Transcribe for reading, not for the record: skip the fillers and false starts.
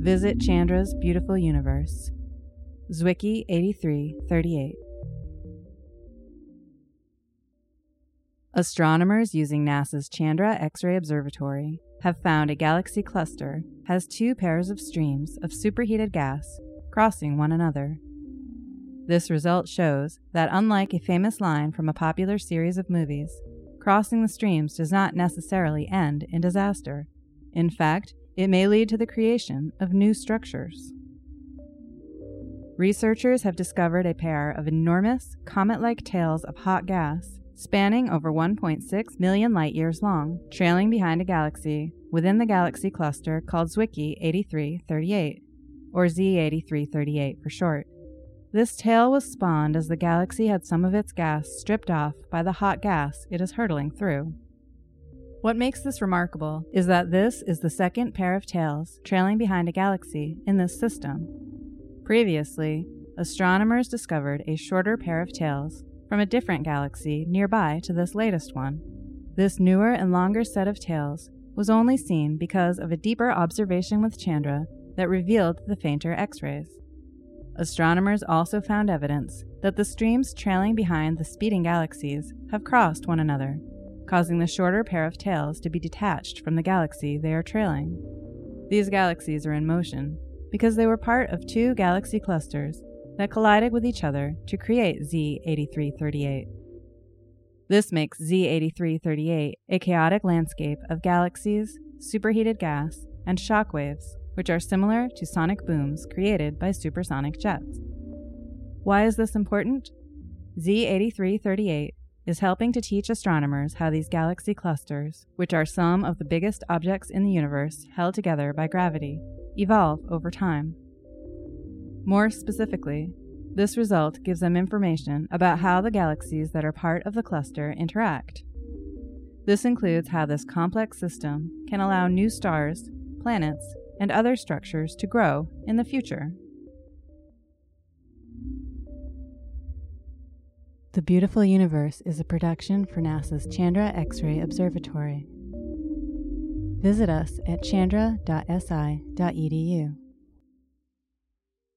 Visit Chandra's beautiful universe. Zwicky 8338. Astronomers using NASA's Chandra X-ray Observatory have found a galaxy cluster has two pairs of streams of superheated gas crossing one another. This result shows that, unlike a famous line from a popular series of movies, crossing the streams does not necessarily end in disaster. In fact, it may lead to the creation of new structures. Researchers have discovered a pair of enormous, comet-like tails of hot gas spanning over 1.6 million light-years long, trailing behind a galaxy within the galaxy cluster called Zwicky 8338, or Z8338 for short. This tail was spawned as the galaxy had some of its gas stripped off by the hot gas it is hurtling through. What makes this remarkable is that this is the second pair of tails trailing behind a galaxy in this system. Previously, astronomers discovered a shorter pair of tails from a different galaxy nearby to this latest one. This newer and longer set of tails was only seen because of a deeper observation with Chandra that revealed the fainter X-rays. Astronomers also found evidence that the streams trailing behind the speeding galaxies have crossed one another, causing the shorter pair of tails to be detached from the galaxy they are trailing. These galaxies are in motion because they were part of two galaxy clusters that collided with each other to create Z8338. This makes Z8338 a chaotic landscape of galaxies, superheated gas, and shock waves, which are similar to sonic booms created by supersonic jets. Why is this important? Z8338 is helping to teach astronomers how these galaxy clusters, which are some of the biggest objects in the universe held together by gravity, evolve over time. More specifically, this result gives them information about how the galaxies that are part of the cluster interact. This includes how this complex system can allow new stars, planets, and other structures to grow in the future. The Beautiful Universe is a production for NASA's Chandra X-ray Observatory. Visit us at chandra.si.edu.